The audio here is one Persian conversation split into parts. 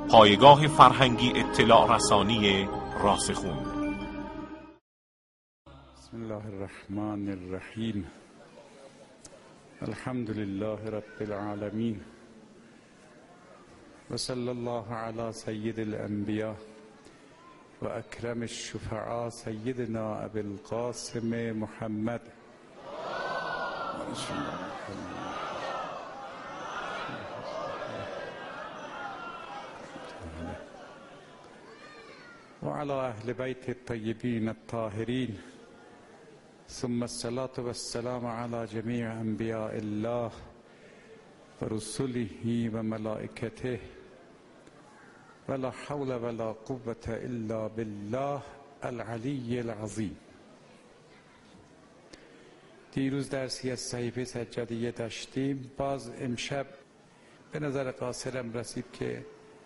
پایگاه فرهنگی اطلاع رسانی راسخون. بسم الله الرحمن الرحیم. الحمد لله رب العالمین و صلی الله علی سید الانبیاء و اکرم الشفعاء سیدنا ابی القاسم محمد و علی اهل بیت الطیبین الطاهرین ثم الصلاة والسلام على جميع انبیاء الله و رسله و ملائکته ولا حول ولا قوة الا بالله العلی العظیم. دیروز درسی از صحیفه سجادیه داشتیم. باز امشب به نظر قاصرم رسید که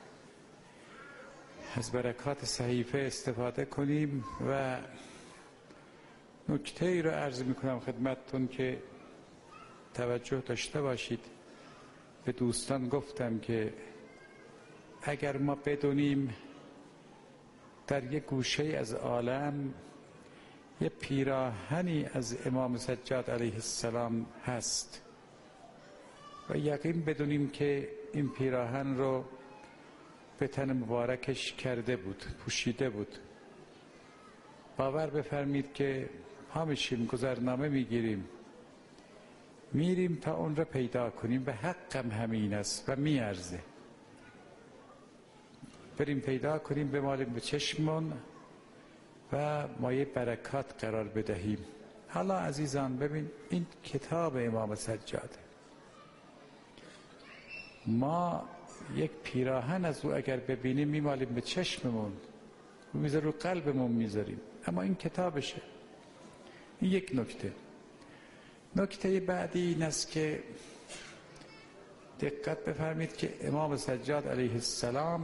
از برکات صحیفه استفاده کنیم و نکته ای رو عرض میکنم خدمتتون که توجه داشته باشید. به دوستان گفتم که اگر ما بدونیم در یک گوشه از عالم یه پیراهنی از امام سجاد علیه السلام هست و یقین بدونیم که این پیراهن رو به تن مبارکش کرده بود، پوشیده بود، باور بفرمید که پا میشیم، گذرنامه میگیریم، میریم تا اون رو پیدا کنیم. به حقم همین است و میارزه بریم پیدا کنیم، بمالیم به چشمون و مایه برکات قرار بدهیم. حالا عزیزان ببین، این کتاب امام سجاده، ما یک پیراهن از او اگر ببینیم میمالیم به چشممون، میذاریم رو قلبمون میذاریم، اما این کتابشه. این یک نکته. نکته بعدی این است که دقت بفرمید که امام سجاد علیه السلام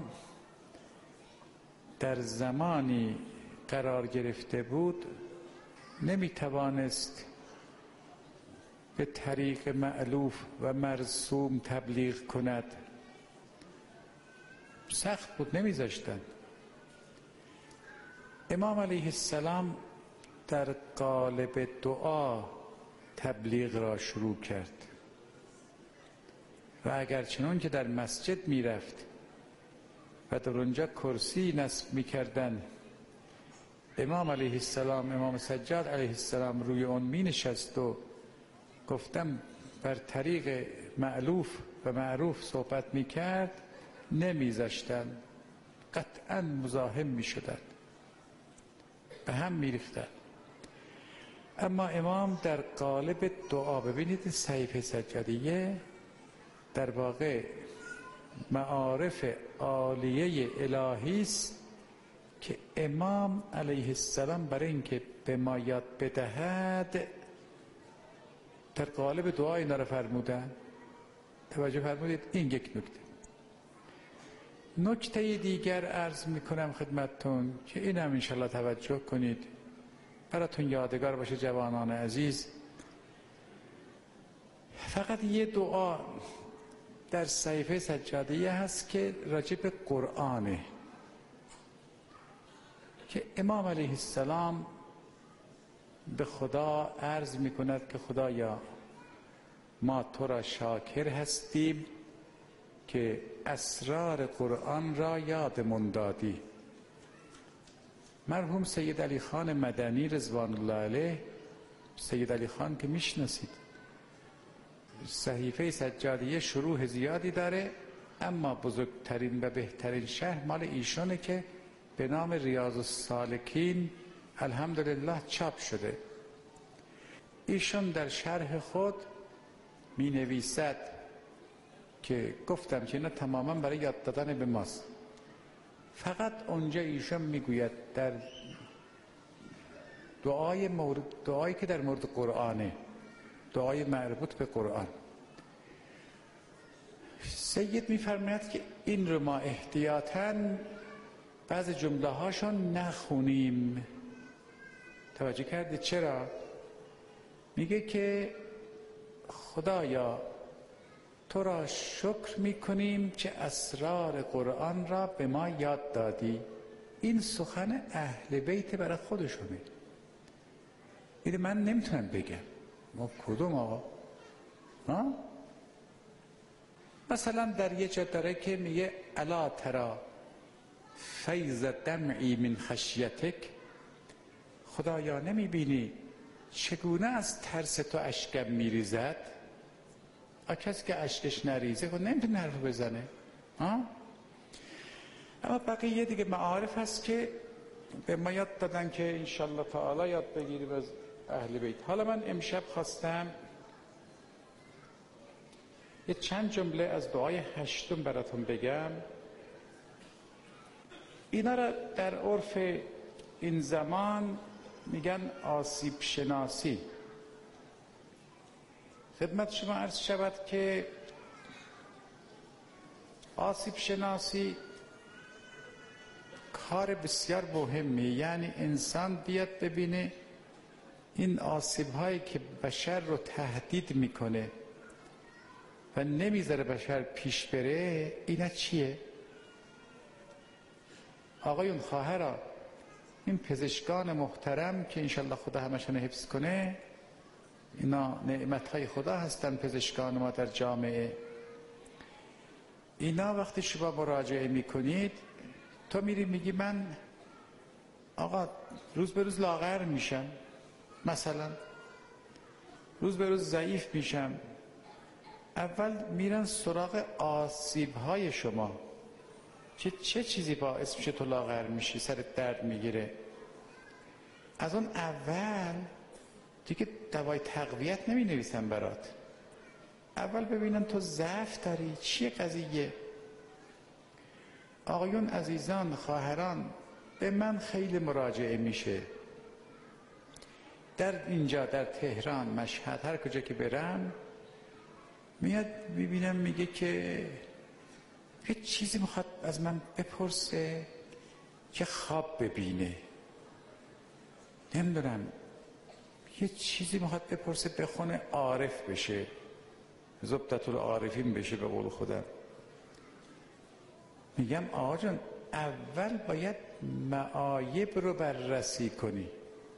در زمانی قرار گرفته بود نمیتوانست به طریق مألوف و مرسوم تبلیغ کند. سخت بود، نمیذاشتن. امام علیه السلام در قالب دعا تبلیغ را شروع کرد و اگر چنان که در مسجد میرفت و در اونجا کرسی نصب میکردن، امام علیه السلام، امام سجاد علیه السلام روی اون می نشست و گفتم بر طریق مألوف و معروف صحبت میکرد، نمیذاشتن، قطعا مزاحم میشدن، به هم میریختن. اما امام در قالب دعا، ببینید صحیفه سجادیه در واقع معارف عالیه الهی است که امام علیه السلام برای اینکه به ما یاد بدهد در قالب دعا اینا رو فرمودن. توجه فرمودید. این یک نکته. نکته دیگر عرض میکنم خدمتتون که این هم انشالله توجه کنید، براتون یادگار باشه جوانان عزیز. فقط یه دعا در صحیفه سجادیه هست که راجع به قرآنه، که امام علیه السلام به خدا عرض میکند که خدایا ما تو را شاکر هستیم که اسرار قرآن را یادمون دادی. مرحوم سید علی خان مدنی رضوان الله علیه، سید علی خان که میشناسید، صحیفه سجادیه شروح زیادی داره، اما بزرگترین و بهترین شرح مال ایشونه که به نام ریاض السالکین الحمدلله چاپ شده. ایشون در شرح خود می نویسد که گفتم که اینا تماما برای یاد دادن به ماست. فقط اونجا ایشون میگوید در دعایی که در مورد قرآنه، دعای مربوط به قرآن، سید میفرماید که این رو ما احتیاطاً بعض جمله هاشون نخونیم. توجه کردید چرا؟ میگه که خدایا تو را شکر میکنیم که اسرار قرآن را به ما یاد دادی. این سخن اهل بیت برای خودشونه. این من نمیتونم بگم. ما کدوم آقا؟ ها؟ مثلا در یه جا داره که میگه الا ترا فیض دمعی من خشیتک، خدایا نمیبینی چگونه از ترس تو اشکم میریزد؟ کسی که اشکش نریزه خود نمیتونه حرف بزنه. ها؟ اما بقیه دیگه معارف هست که به ما یاد دادن که انشالله تعالی یاد بگیریم از اهل بیت. حالا من امشب خواستم یه چند جمله از دعای هشتم براتون بگم. اینا را در عرف این زمان میگن آسیب شناسی. خدمت شما عرض شود که آسیب شناسی کار بسیار مهمی، یعنی انسان بیاد ببینه این آسیب هایی که بشر رو تهدید میکنه و نمیذاره بشر پیش بره، اینا چیه؟ آقایون، خواهران، این پزشکان محترم که انشالله خدا همشون حفظ کنه، اینا نعمتهای خدا هستن، پزشکان ما در جامعه. اینا وقتی شما مراجعه میکنید، تو میری میگی من آقا روز به روز لاغر میشم، مثلا روز به روز ضعیف میشم. اول میرن سراغ آسیب های شما که چه چیزی باعث میشه تو لاغر میشی، سرت درد میگیره. از اون اول دیگه دوای تقویت نمی نویسن برات. اول ببینن تو ضعف داری، چیه قضیه. آقایون عزیزان، خواهران، به من خیلی مراجعه میشه در اینجا، در تهران، مشهد، هر کجا که برم میاد میبینم میگه که یه چیزی میخواد از من بپرسه که خواب ببینه، نمیدونم یه چیزی میخواد بپرسه بخونه عارف بشه، زبدت العارفین بشه به قول خودم. میگم آقا جان، اول باید معایب رو بررسی کنی.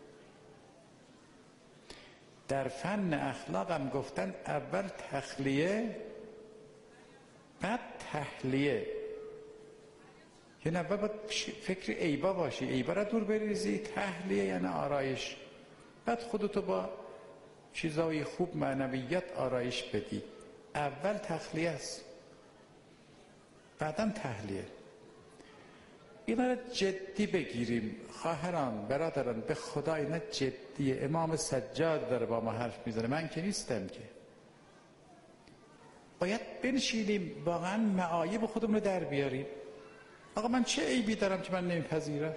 در فن اخلاقم گفتن اول تخلیه بعد تحلیه. یعنی اول باید فکر عیبا باشی، عیبا را دور بریزی. تحلیه یعنی آرایش، بعد خودتو با چیزای خوب، معنویت آرایش بدی. اول تخلیه است، بعدم تحلیه. اینا را جدی بگیریم خواهران، برادران، به خدا اینا جدیه. امام سجاد داره با ما حرف میزنه، من که نیستم که. باید بنشینیم واقعا معایب خودمون رو در بیاریم. آقا من چه عیبی دارم که من نمیپذیرم؟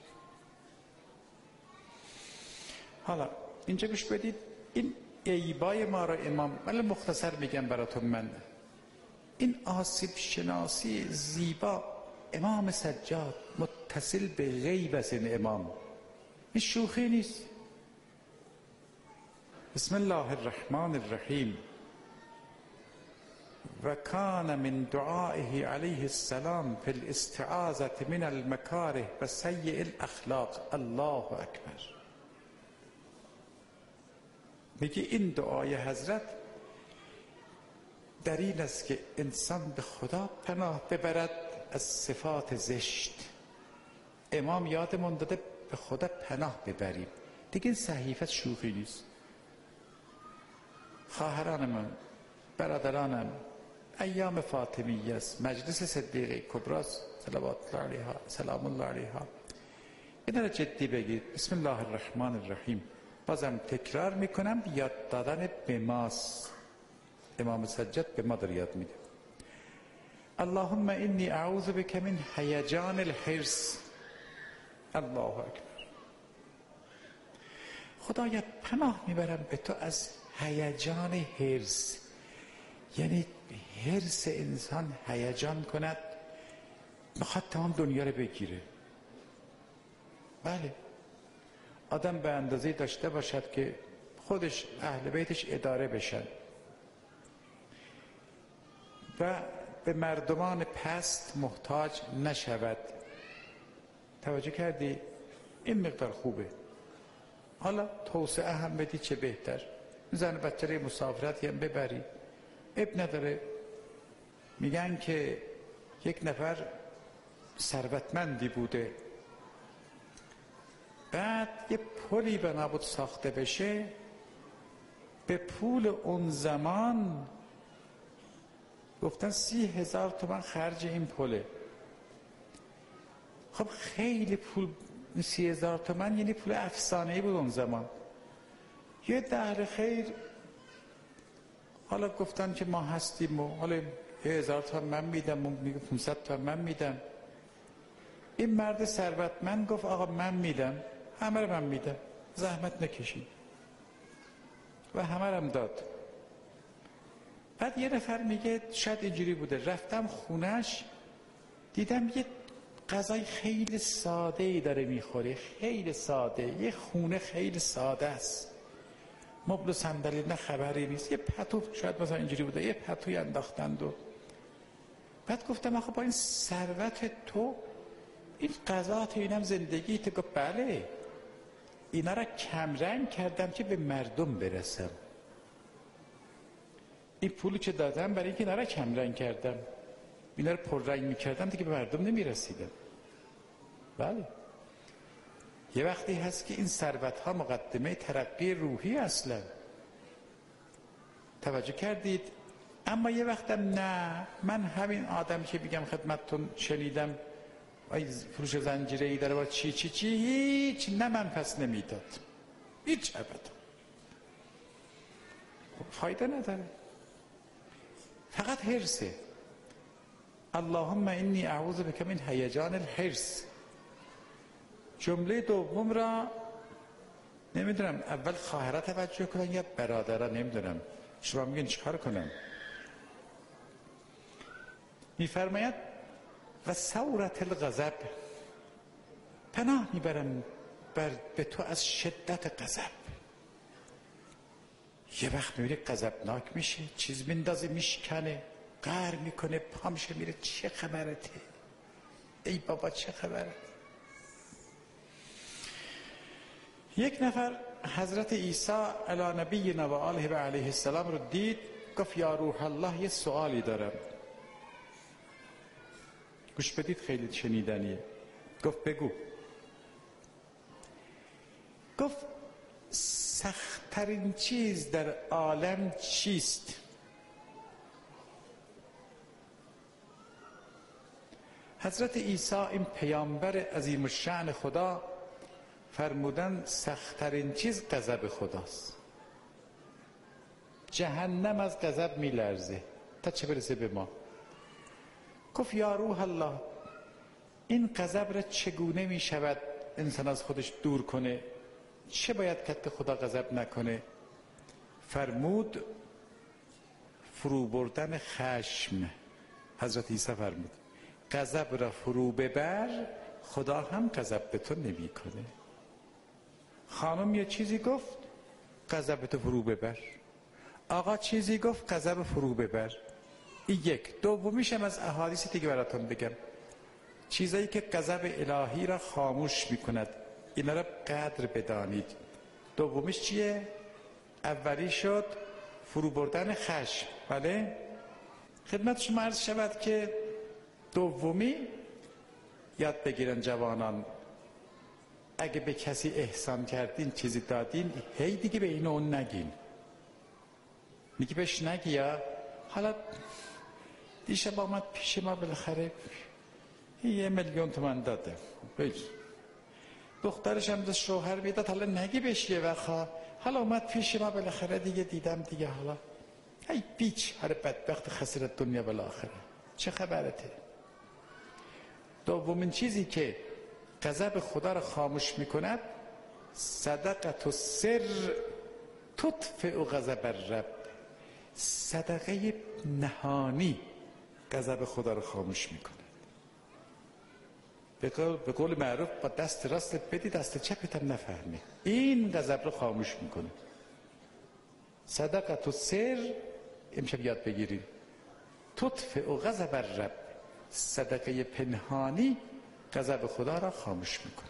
حالا اینجا گوش بدید، این عیبای ما را امام، ولی مختصر میگم براتون، من این آسیب شناسی زیبا امام سجاد متصل به غیب است. این امام، این شوخی نیست. بسم الله الرحمن الرحیم. و کان من دعائه علیه السلام فی الاستعاذة من المکاره و سیء الاخلاق. الله اکبر. میگه این دعای حضرت در این است که انسان به خدا پناه ببرد از صفات زشت. امام یادمون داده به خدا پناه ببریم. دیگه این صحیفت شوخی نیست. خواهران من، برادرانم، ایام فاطمیه است، مجلس صدیقه کبراست، صلوات الله علیها، سلام الله علیها. اینا رو جدی بگید. بسم الله الرحمن الرحیم. بازم تکرار میکنم، یاد دادن به ماست. امام سجاد به ما داره یاد میده. اللهم انی اعوذ بک من هیجان الحرص. الله اکبر. خدایا پناه میبرم به تو از هیجان حرص. یعنی حرص انسان هیجان کند، میخواد تمام دنیا رو بگیره. بله، آدم به اندازه داشته باشد که خودش، اهل بیتش اداره بشن. و به مردمان پست محتاج نشود. توجه کردی؟ این مقدار خوبه. حالا توسعه هم بدی چه بهتر. زن بچه مسافرتی هم ببری، اب نداره. میگن که یک نفر ثروتمندی بوده، بعد یه پلی بنا بود ساخته بشه، به پول اون زمان گفتن 30,000 تومان خرج این پله. خب خیلی پول، 30,000 تومان یعنی پول افسانه‌ای بود اون زمان. یه اهل خیر حالا گفتن که ما هستیم و حالا 1,000 تومان من میدم، اون میگه 500 تومان من میدم. این مرد ثروتمند گفت آقا من میدم، همه رو من میدم، زحمت نکشید، و همه رو هم داد. بعد یه نفر میگه شاید اینجوری بوده، رفتم خونش دیدم یه غذای خیلی ساده ای داره میخوره، خیلی ساده، یه خونه خیلی ساده است، مبل و صندلی نه خبری نیست، یه پتو شاید مثلا اینجوری بوده، یه پتوی انداختند. و بعد گفتم آخه با این ثروت تو این غذا تو اینم زندگی تو؟ گفت بله، اینا را کمرنگ کردم که به مردم برسم. این پولی که دادم برای اینکه اینا را کمرنگ کردم، اینا را پررنگ میکردم دیگه به مردم نمیرسیدم. بله، یه وقتی هست که این ثروت ها مقدمه ترقی روحی اصلا. توجه کردید؟ اما یه وقتم نه، من همین آدم که بگم خدمتتون شنیدم فروش زنجیره‌ای داره با چی هیچ نه من پس نمیداد، هیچ ابدا. فایده نداره، فقط حرصه. اللهم انی اعوذ بک من هیجان الحرص. جمله دوم را نمیدونم اول خواهرها توجه کنن یا برادرها، نمیدونم شما میگین چیکار کنم. میفرماید و ثورت الغضب، پناه میبرم به تو از شدت غضب. یه وقت میبینی غضبناک میشه، چیز میندازه میشکنه، قهر میکنه، پامشه میره چه خبرته، ای بابا چه خبرته. یک نفر حضرت عیسی علی نبینا و آله و علیه السلام رو دید، گفت یا روح الله یه سوالی دارم. گوش بدید خیلی شنیدنیه. گفت بگو. گفت سخت‌ترین چیز در عالم چیست؟ حضرت عیسی این پیامبر عظیم الشأن خدا فرمودن سخت‌ترین چیز غضب خداست. جهنم از غضب میلرزه، تا چه برسه به ما. گفت یا روح الله این غضب را چگونه می شود انسان از خودش دور کنه؟ چه باید کرد که خدا غضب نکنه؟ فرمود فرو بردن خشم. حضرت عیسی فرمود غضب را فرو ببر، خدا هم غضب به تو نمی کنه. خانم یه چیزی گفت غضب تو فرو ببر، آقا چیزی گفت غضب فرو ببر. این یک. دومیشم از احادیثی دیگه براتون بگم، چیزایی که غضب الهی را خاموش میکند، اینا را قدر بدانید. دومیش چیه؟ اولی شد فرو بردن خشم. بله خدمت شما عرض شود که دومی یاد بگیرن جوانان، اگه به کسی احسان کردین چیزی دادین، هی دیگه به این و اون نگین. میگی بهش نگی یا حالا دیشب آمد پیش ما بالاخره 1,000,000 تومان داده، دخترش هم دست شوهر میداد، حالا نگی بهش یه وقت حالا اومد پیش ما بالاخره دیگه دیدم دیگه، حالا ای بیچ هر بدبخت خسرت دنیا بالاخره چه خبرته. دومین چیزی که غضب خدا را خاموش میکند، صدقه السر تطفئ غضب الرب. صدقه نهانی غضب خدا را خاموش میکند. به قول معروف با دست راستت بدی دست چپت هم نفهمی، این غضب رو خاموش میکنه. صدقه السر امشب یاد بگیریم، تطفئ غضب الرب، صدقه پنهانی غضب خدا را خاموش میکند.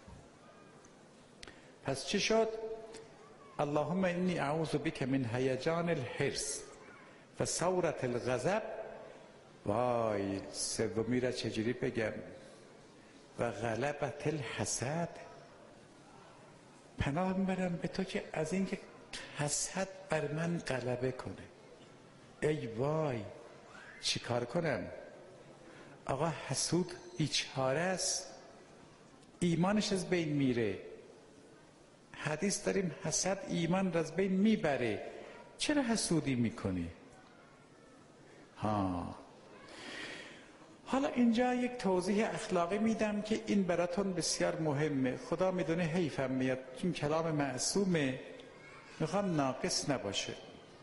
پس چی شد؟ اللهم انی اعوذ بک من هیجان الحرص و ثورة الغضب. وای سومی را چجوری بگم؟ و غلبت الحسد. پناه میبرم به تو که از اینکه حسد بر من غلبه کنه. ای وای چی کار کنم؟ آقا حسود بیچاره است، ایمانش از بین میره. حدیث داریم حسد ایمان را از بین میبره. چرا حسودی میکنی؟ حالا اینجا یک توضیح اخلاقی میدم که این براتون بسیار مهمه. خدا میدونه حیفم میاد چون کلام معصومه، میخوام ناقص نباشه.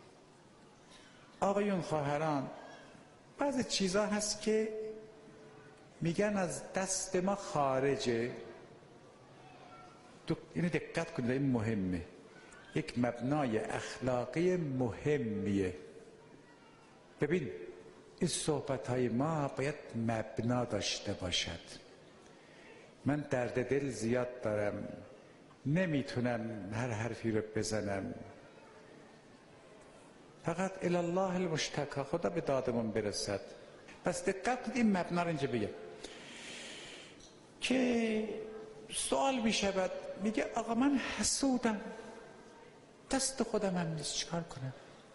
آقایون خواهران، بعضی چیزا هست که میگن از دست ما خارجه. اینو دقت کنید، این مهمه، یک مبنای اخلاقی مهمیه. ببین این صحبت های ما باید مبنا داشته باشد. من درد دل زیاد دارم، نمیتونم هر حرفی رو بزنم، فقط الله المشتکا، خدا به دادمون برسد. پس دقت کنید این مبنا رو اینجا بگم که سوال میشود، میگه آقا من حسودم، دست خودم هم نیست، چیکار کنم؟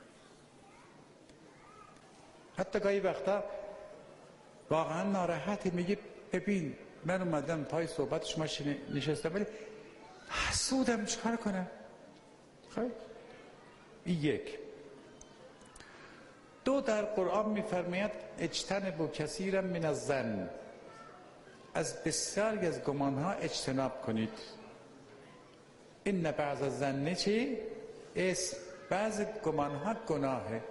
حتی گاهی وقتا واقعا ناراحتی، میگه ببین من اومدم پای صحبت شما نشستم ولی حسودم، چیکار کنم؟ خیلی یک. دو، در قرآن میفرماید اجتنبوا کثیرا من الظن، از بسیاری از گمانها اجتناب کنید. این بعض الظن چی؟ بعض گمانها گناهه.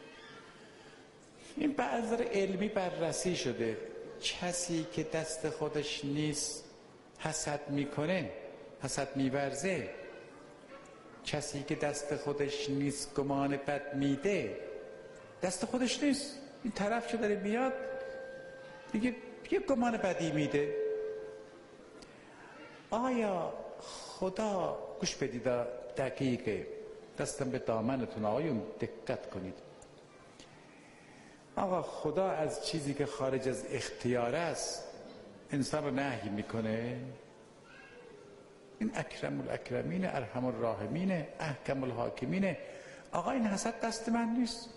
این به نظر علمی بررسی شده. کسی که دست خودش نیست حسد میکنه، حسد میورزه. کسی که دست خودش نیست گمان بد میده، دست خودش نیست، این طرف که داره میاد دیگه یه گمان بدی میده. آیا خدا، گوش بدید دقیقه، دستم به دامنتون آقایون دقت کنید، آقا خدا از چیزی که خارج از اختیار است انسان رو نهی میکنه؟ این اکرم الاکرمین، ارحم الراحمین، احکم الحاکمین. آقا این حسد دست من نیست،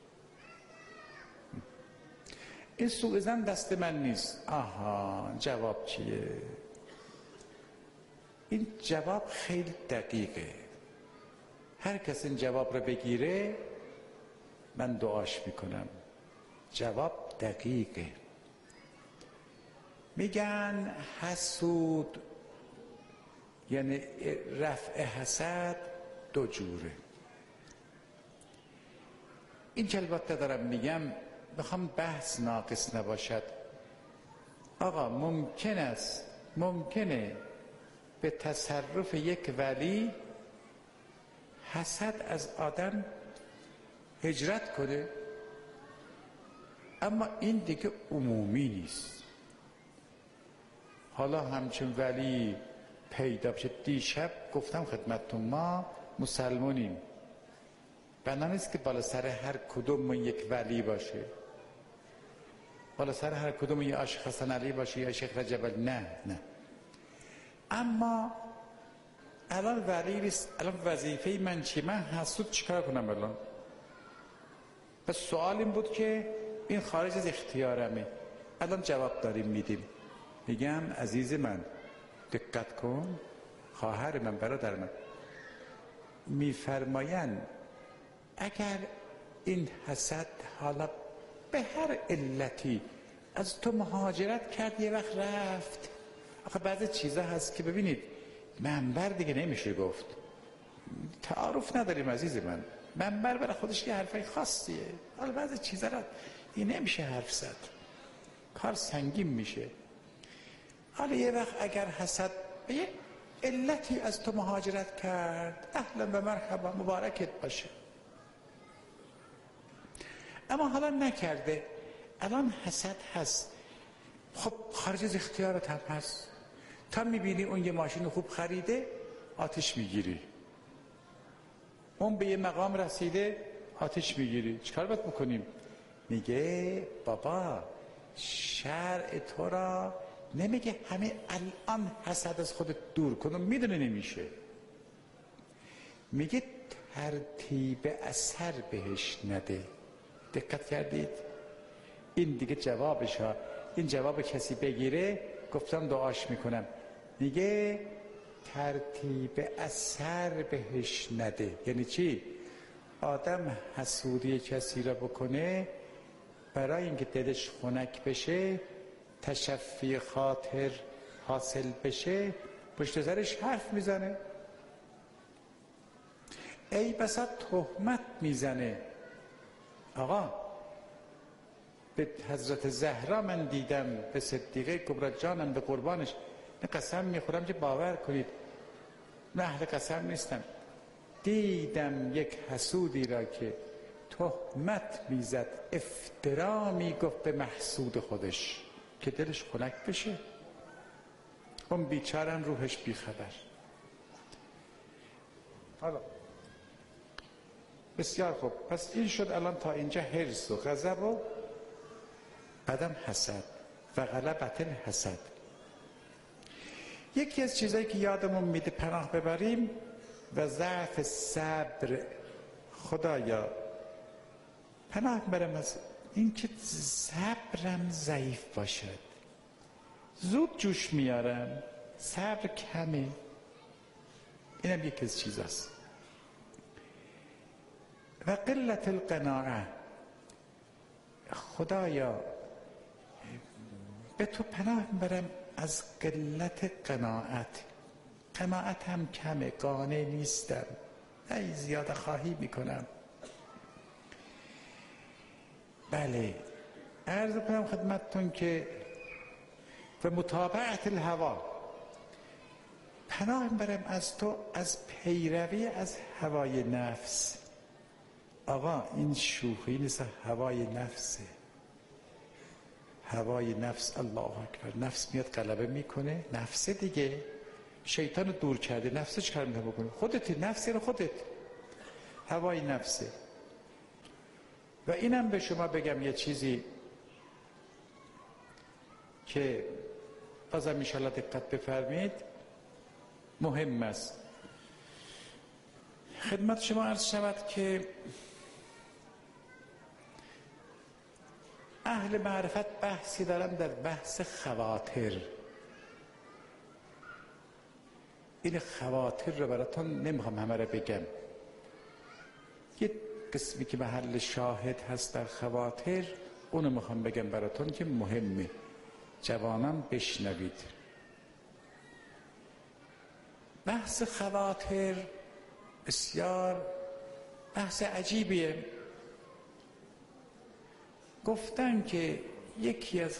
این سوء ظن دست من نیست. آها، جواب چیه؟ این جواب خیلی دقیقه. هر کس این جواب رو بگیره من دعاش میکنم. جواب دقیقه. میگن حسود یعنی رفع حسد دو جوره. این که البته دارم میگم بخوام بحث ناقص نباشد. آقا ممکنه به تصرف یک ولی حسد از آدم هجرت کنه، اما این دیگه عمومی نیست. حالا همچون ولی پیدا بشه، دیشب گفتم خدمتتون ما مسلمانیم، بنا نیست که بالا سر هر کدوم یک ولی باشه، بالا سر هر کدوم یا عاشق حسن علی باشه یا شیخ رجب. نه. اما الان ولی نیست. الان وظیفه من چی؟ من حسود چیکار کنم الان؟ پس سوال این بود که این خارج از اختیارمه. الان جواب داریم میدیم. میگم عزیز من دقت کن، خواهر من، برادر من، میفرمایند اگر این حسد حالا به هر علتی از تو مهاجرت کرد، یه وقت رفت. آخه بعضی چیزا هست که ببینید منبر دیگه نمیشه گفت، تعارف نداریم عزیز من، منبر برای خودش یه حرفای خاصیه. حالا بعضی چیزا را این نمیشه حرف زد، کار سنگین میشه. حالا یه وقت اگر حسد به یه علتی از تو مهاجرت کرد، اهلا و مرحبا، مبارکت باشه. اما حالا نکرده، الان حسد هست، خب خارج از اختیارت هم هست. تا میبینی اون یه ماشین خوب خریده آتش میگیری، اون به یه مقام رسیده آتش میگیری، چیکار باید بکنیم؟ میگه بابا شرع تو را نمیگه همه الان حسد از خودت دور کن، میدونه نمیشه، میگه ترتیب اثر بهش نده. دقت کردید؟ این دیگه جوابش ها، این جواب کسی بگیره گفتم دعاش میکنم. میگه ترتیب اثر بهش نده. یعنی چی؟ آدم حسودی کسی را بکنه، برای اینکه دلش خنک بشه، تشفی خاطر حاصل بشه، پشت سرش حرف میزنه، ای بسا تهمت میزنه. آقا به حضرت زهرا من دیدم، به صدیقه کبری جانم، به قربانش قسم میخورم که باور کنید، نه اهل قسم نیستم، دیدم یک حسودی را که تهمت میزد، افترا میگفت به محسود خودش که دلش خنک بشه. اون بیچارن روحش بیخبر. حالا بسیار خوب، پس این شد الان تا اینجا حرص و غضب و بعدم حسد و غلبت الحسد. یکی از چیزایی که یادمون میده پناه ببریم و ضعف صبر. خدایا پناه برم از این که صبرم ضعیف باشد، زود جوش میارم، صبر کمه. اینم یکی از چیزاست. و قلت القناعه. خدایا به تو پناه برم از قلت قناعت. قناعت هم کمه، قانع نیستم، ای زیاده خواهی میکنم. بله، عرض کنم خدمتتون که به متابعت الهوا، پناه برم از تو از پیروی از هوای نفس. آقا این شوخی نیست، هوای نفسه. هوای نفس، الله اکبر، نفس میاد غلبه میکنه. نفس دیگه شیطان رو دور کرده، نفس چه کار میتونه بکنه؟ خودت، نفسی رو خودت، هوای نفسه. و اینم به شما بگم یه چیزی که بازم انشاءالله دقت بفرمید، مهم است. خدمت شما عرض شود که اهل معرفت بحثی دارن در بحث خواطر. این خواطر رو براتون نمیخوام همه رو بگم، یه قسمی که محل شاهد هست در خواطر اونو میخوام بگم براتون که مهمه، جوانان بشنوید. بحث خواطر بسیار بحث عجیبیه. گفتن که یکی از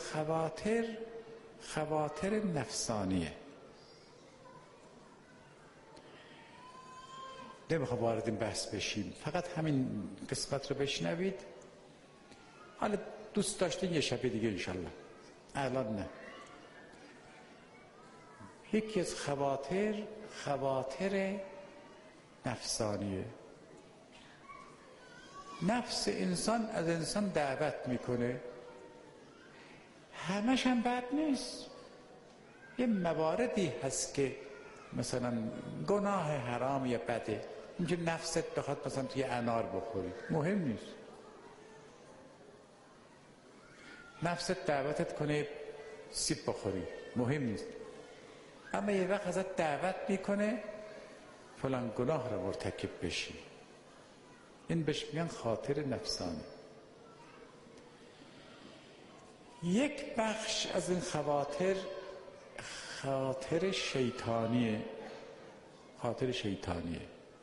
خواطر نفسانیه. نمیخوام وارد این بحث بشیم، فقط همین قسمت رو بشنوید. حالا دوست داشتین یه شب دیگه انشالله، الان نه. یکی از خواطر نفسانیه. نفس انسان از انسان دعوت میکنه، همش هم بد نیست. یه مواردی هست که مثلا گناه حرام یا بده، اینکه نفست بخواد مثلا توی انار بخوری، مهم نیست. نفست دعوتت کنه سیب بخوری، مهم نیست. اما یه وقت ازت دعوت میکنه فلان گناه رو مرتکب بشی، این بهش میگن خاطر نفسانی. یک بخش از این خاطر شیطانیه. خاطر شیطانیه.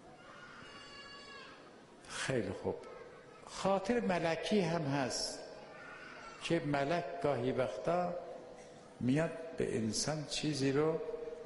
خیلی خوب. خاطر ملکی هم هست که ملک گاهی وقتا میاد به انسان چیزی رو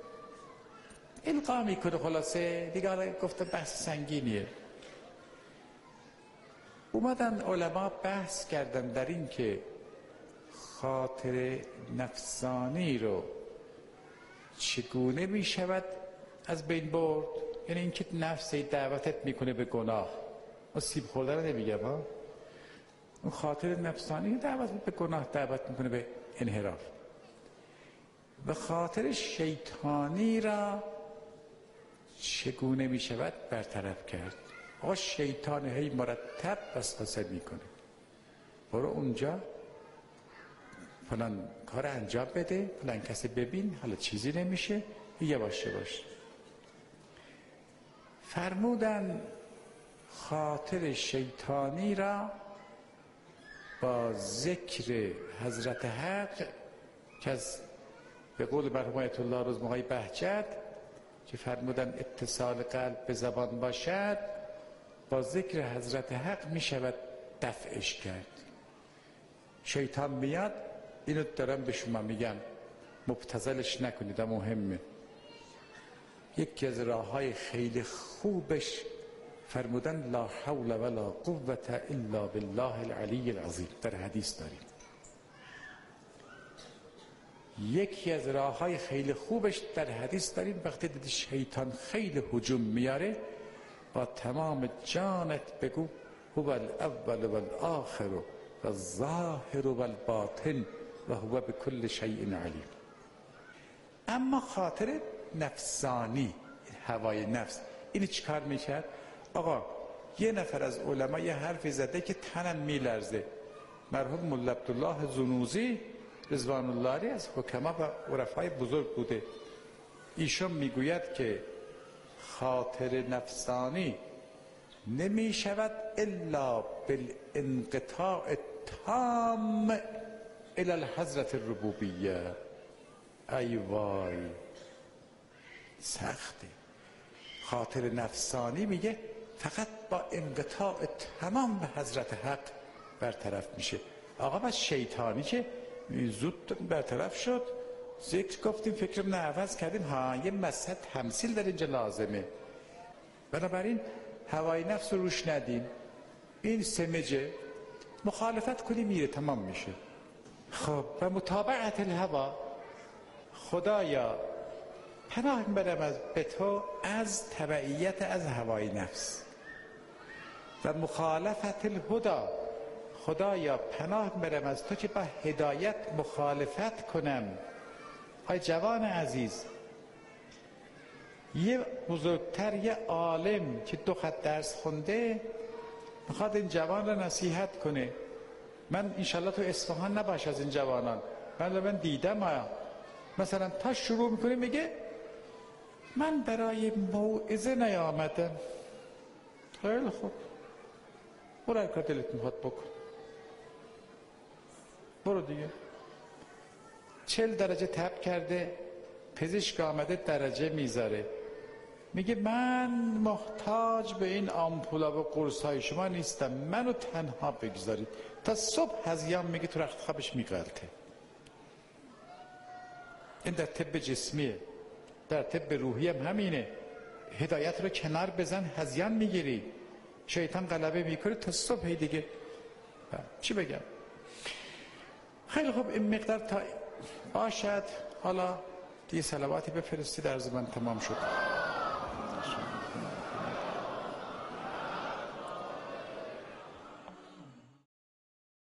القا میکنه. خلاصه دیگه حالا گفته بحث سنگینیه. اومدن علما بحث کردن در این که خاطر نفسانی رو چگونه می شود از بین برد. یعنی اینکه نفس دعوتت میکنه به گناه، و سیب خوردن نمیگم ها، اون خاطر نفسانی دعوت به گناه دعوت میکنه به انحراف، و خاطر شیطانی را چگونه می شود برطرف کرد. آقا شیطان هی مرتب وسوسه میکنه، برو اونجا فلان کار انجام بده، فلان کسی ببین، حالا چیزی نمیشه، یواش باش. فرمودن خاطر شیطانی را با ذکر حضرت حق که از به قول مرحوم آیت الله رزمهای بهجت که فرمودن اتصال قلب به زبان باشد، با ذکر حضرت حق می شود دفعش کرد. شیطان میاد، اینو دارم به شما میگم، مبتذلش نکنید، مهمه. یکی از راههای خیلی خوبش فرمودن لا حول ولا قوة الا بالله العلی العظیم، در حدیث داریم. یکی از راههای خیلی خوبش در حدیث داریم، وقتی دیدی شیطان خیلی هجوم میاره، با تمام جانت بگو هو الاول والآخر والظاهر والباطن و هو بكل شیء علیم. اما خاطر نفسانی، هوای نفس، اینی چی کار میکرد؟ آقا یه نفر از علما یه حرفی زده که تنم میلرزه. مرحوم مولا عبدالله زنوزی رضوان الله علیه از حکما و عرفای بزرگ بوده. ایشون میگوید که خاطر نفسانی نمی شود الا بالانقطاع تام الی الحضرة الربوبیه. ای وای سخته. خاطر نفسانی میگه فقط با انقطاع تمام به حضرت حق برطرف میشه. آقا بس شیطانی که زود برطرف شد، ذکر گفتیم، فکرم نه عوض کردیم، ها یه مسئله تمثیل در اینجا لازمه. بنابراین هوای نفس رو روش ندیم، این سمجه مخالفت کنی میره، تمام میشه. خب و متابعت الهوا، خدایا پناه برم از به تو از تبعیت از هوای نفس، و مخالفت الهدا، خدایا پناه برم از تو که با هدایت مخالفت کنم. های جوان عزیز، یه بزرگتر، یه عالم که 2 خط درس خونده میخواد این جوان رو نصیحت کنه. من انشالله تو اصفهان نباش از این جوانان، من دیدم مثلا تا شروع میکنه میگه من برای موعظه نیامدم. خیلی خوب، برو هر کار دلت میخواد بکن، برو دیگه. 40 درجه تب کرده، پزشک آمده درجه میذاره، میگه من محتاج به این آمپولا و قرصای شما نیستم، منو تنها بگذارید. تا صبح هزیان میگه تو رخت خوابش میغلطه. این در طب جسمیه. در طب روحی هم همینه. هدایت رو کنار بزن، هزیان میگیری، شیطان غلبه میکنه تا صبح دیگه. چی بگم؟ خیلی خوب، این مقدار تا باشد. حالا دیگه صلواتی بفرستید، عرض من تمام شد.